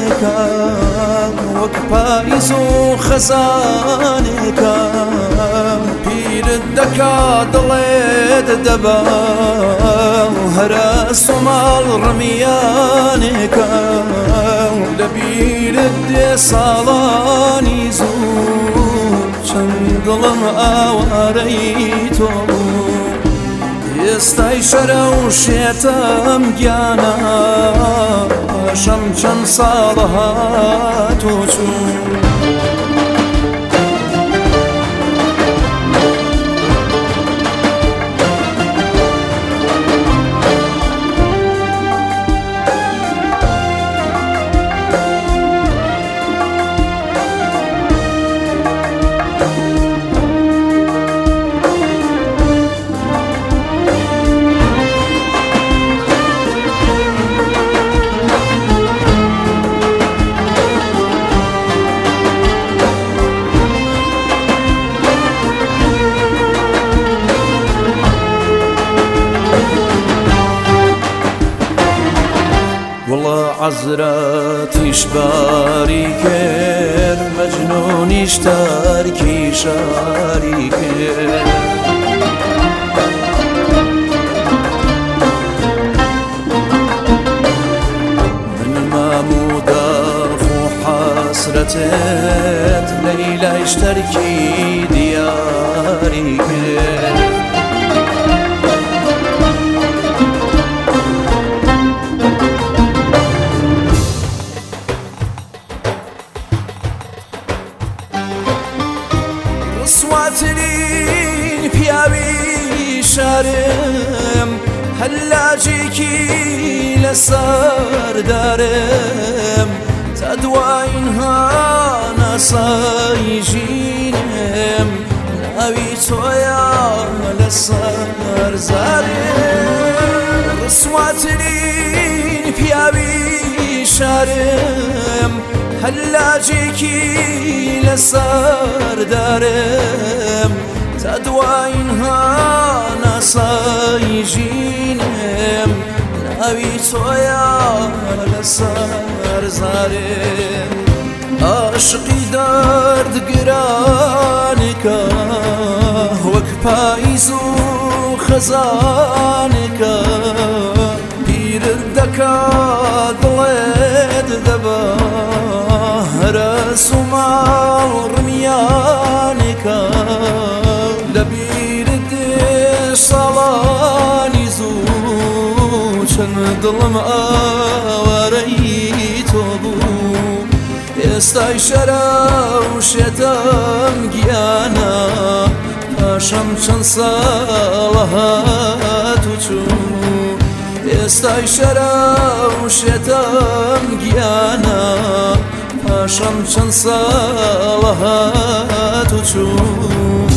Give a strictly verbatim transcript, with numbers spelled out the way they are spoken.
ساڵانێکە وەک پاییز و خەزانێکە پیرت دەکا دڵێت دەبا هەرە سۆماڵ ڕمیانێکە لەبیرت دێ ساڵانی زوو چەند دڵم ئاوارەی تۆ ئێستای شەرە و شێتم گیانە پاشەم چەند ساڵە هاتۆ چوو والله عزراتيش باري كير مجنونيش تاركي شاري كير من مامودا فو حسرتت ليلى اشتركي دياري كير سواترين پیاوی شارم هلاجيكي لسر دارم تدوائنها نصايجينم ناوي تويا لسر زارم سواترين پیاوی شارم هلاجيكي لسر دارم تدوائنها نصايجينم ناوي تويا لسر زارم عاشقي درد گرانكا وك پاییز و خەزانێکە پیرت دەکا دڵێت دەبا هەرە سۆماڵ ڕمیانێکە لەبیرت دێ ساڵانی زوو چەند دڵم ئاوارەی تۆ بوو ئێستای شەرە و شێتم گیانە پاشەم چەند ساڵە هاتوو چوو ئێستای شەرە و شێتم گیانە پاشەم چەند ساڵە هاتوو چوو